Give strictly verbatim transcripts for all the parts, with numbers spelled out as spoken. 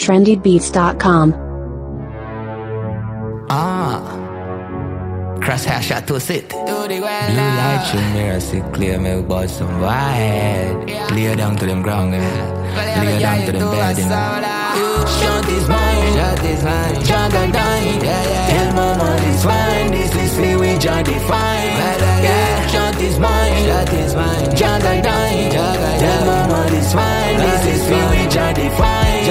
trendy beats dot com. Ah, crosshair shot to sit. Blue light through mirror, see clear me about some wide. Lay down to them ground, lay down to them bed. Shot is mine, shot is mine, Jaga dying. Tell mama it's fine, this is free, we just define. Yeah, shot is mine, shot is mine, Jaga dying. Tell mama it's fine, this is free, we just define.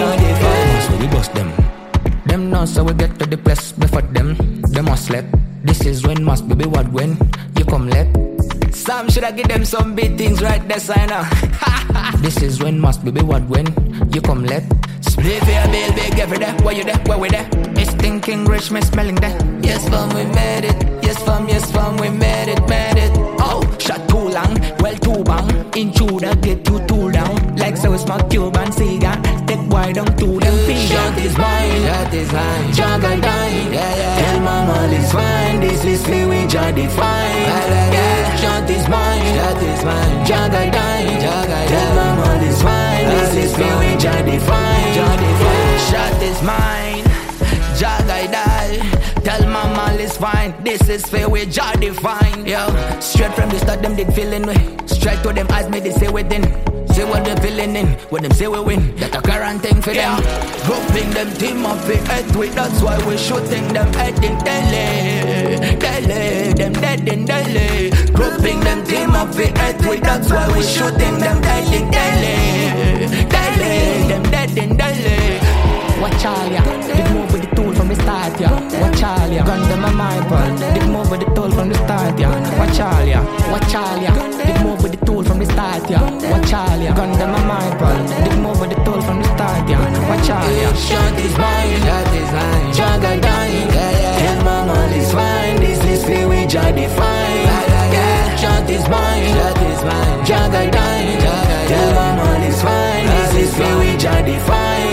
So we bust them. Them know so we get to the place before them. Them must sleep. This is when must be what when you come late. Some should I give them some big things right there, sign up. This is when must be what when you come late. Split your bill big every day. Where you there? Where we there? It's thinking rich, me smelling that. Yes, fam, we made it. Yes, fam, yes, fam, we made it, made it. Oh, shot too long, well too bang. Intruder get you too down. Like so it's my Cuban cigar. Take wide down to them feet. Shot is mine, shot is mine. Jaga dying. Yeah, yeah. Tell mama it's fine. This is free, we just define. Yeah, shot is mine, shot is mine. Jaga dying. Tell mama it's fine. This is free, we just define. Shot is mine, Jaga die. Tell mama it's fine. This is fair, we just define. Yo, straight from the start, them did feeling way. Straight to them eyes, me they say within. Say what they feeling in, when them say we win. That a current thing for them. Grouping them team up in head with. That's why we shooting them head in Delhi. Delhi, them dead in Delhi. Grouping them team up in head with. That's why we shooting them head in Delhi. Delhi, them dead in Delhi. Watch all ya, big move with the tool from the start ya. Watch all ya, gun them a my ball. Big move with the tool from the start ya. Watch all ya, watch all ya, big move with the tool from the start ya. Watch all ya, gun them a my ball. Big move with the tool from the start ya. Watch all ya. Shot is mine, shot is mine. Jaga dying, tell mama it's fine. This is free, we just define. Yeah, shot is mine, shot is mine. Jaga dying, tell mama it's fine. This is free, we just define.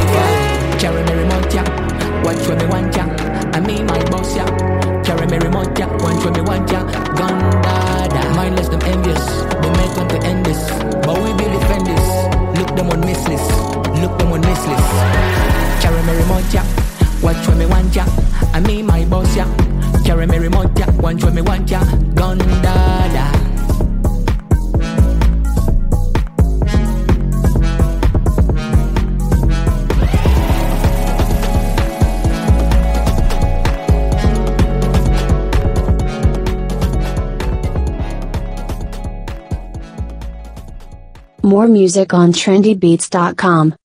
Carry me remote ya, watch when me want ya. I mean my boss ya. Carry me remote ya, watch when me want ya. Gun dada, mindless them envious. They make them to end this, but we will defend this. Look them on miss list, look them on miss list. Carry me remote ya, watch when me want ya. I mean my boss ya. Carry me remote ya, watch when me want ya. Gun dada. More music on trendy beats dot com.